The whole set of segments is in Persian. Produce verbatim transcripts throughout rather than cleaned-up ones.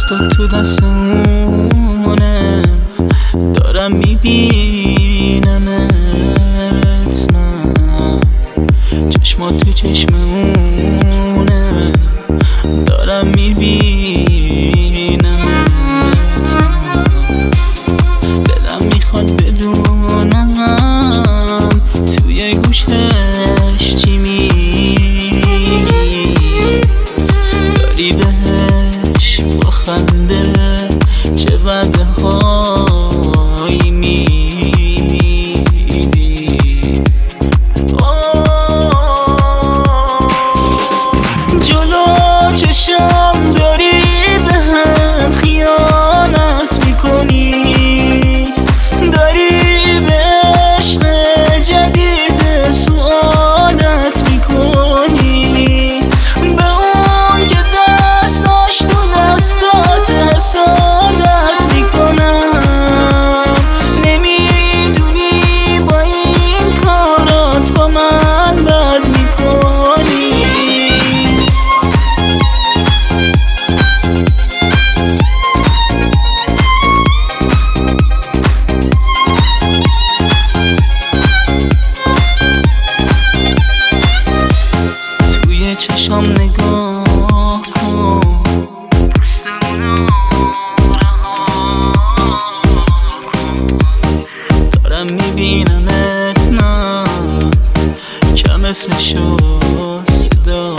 دستات تو دستمونه، دارم میبینمت، من چشمات تو چشمونه، دارم میبینمت، من دلم میخواد بدونم توی گوشش چی میگی، داری بهش با خنده چه وعده هایی میدی. جلو چشم داری به هم خیانت میکنی، داری به عشق جدیدت تو عادت میکنی، به اون که دستاش تو دستات حسادت میکنم، نمیدونی با این کارات با من بد میکنی. توی چشام نگاه کن، دارم میبینمت، من کم اسمشو صدا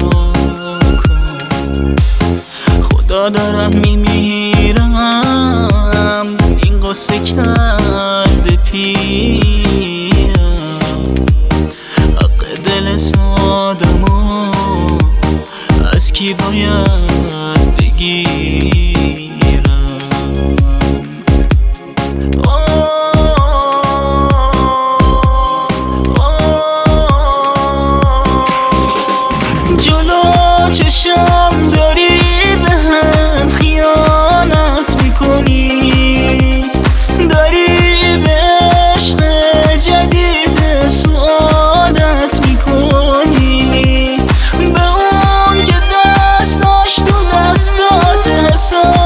کن، خدا دارم میمیرم، این قصه کرده پیرم، حق دل سادمو از کی باید بگیرم. جلو چشم داری به هم خیانت میکنی، داری به عشق جدیدت تو عادت میکنی، به اون که دستاش تو دستات حساب